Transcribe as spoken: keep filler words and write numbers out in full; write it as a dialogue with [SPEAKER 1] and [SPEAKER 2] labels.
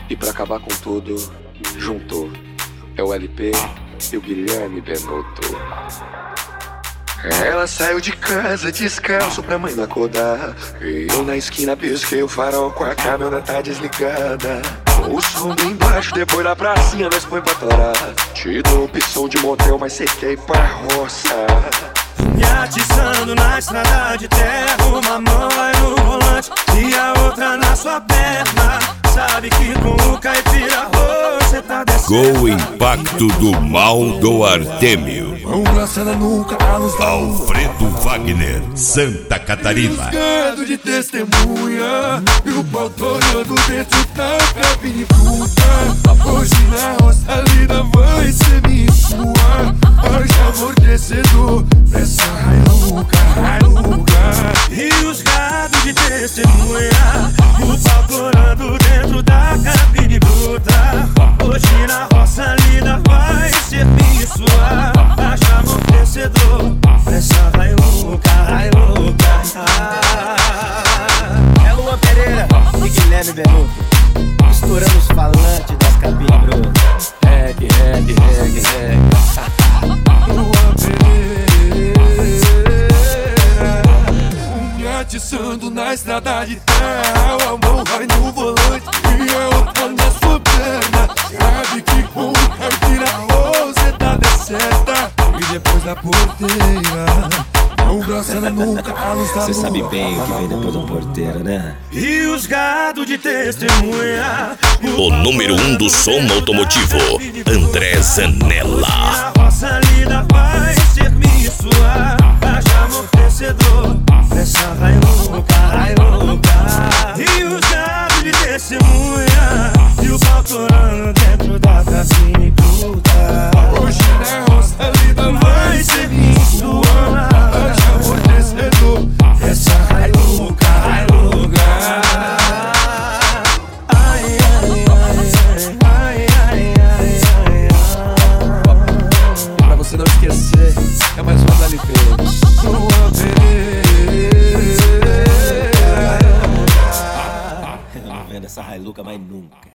[SPEAKER 1] E pra acabar com tudo, juntou. É o L P e o Guilherme Benuto. Ela saiu de casa descalço pra mãe não acordar. E eu na esquina pisquei o farol com a câmera tá desligada. O som bem baixo, depois da pracinha nós põe pra torar. Te dou opção de motel, mas cê quer ir pra roça.
[SPEAKER 2] Me atiçando na estrada de terra, uma mão vai no volante e a outra na sua perna. Sabe que com o caipira você tá descendo.
[SPEAKER 3] Com o impacto do mal do Artêmio.
[SPEAKER 2] Mão grossa na nuca, a luz da lua.
[SPEAKER 3] Alfredo Wagner, Santa Catarina.
[SPEAKER 2] Buscando de testemunha e o pau torando dentro da cabine puta. Hoje na roça a lida vai ser minha sua. Haja amortecedor nessa railuca, railuca. E os gados de testemunha, o pau torando dentro da cabine bruta. Hoje na roça a lida vai ser minha sua. Haja amortecedor nessa railuca, railuca.
[SPEAKER 4] É Luan Pereira e Guilherme Benuto, misturando os falantes das cabines brutas.
[SPEAKER 1] Reggae, reggae, reggae, reggae.
[SPEAKER 2] Luan Pereira, me atiçando na estrada de terra. A mão vai no volante e a outra na sua perna. Sabe que com o caipira você tá deserta. E depois da porteira, mão grossa na nuca, a luz da lua.
[SPEAKER 4] Cê sabe bem o que vem depois da porteira, né?
[SPEAKER 2] E os gados de testemunha,
[SPEAKER 3] O número um do som automotivo, André Zanella.
[SPEAKER 2] a roça lida vai ser minha sua. Haja amortecedor nessa railuca, railuca. E os gados de testemunha e o pau torando dentro da cabine bruta. Hoje na roça lida vai ser minha sua. Haja amortecedor nessa railuca, railuca. Ai, ai, ai, ai, ai, ai, ai, ai.
[SPEAKER 1] Pra você não esquecer, é mais uma da L P.
[SPEAKER 2] Luan Pereira.
[SPEAKER 4] Eu não vendo essa railuca mais nunca.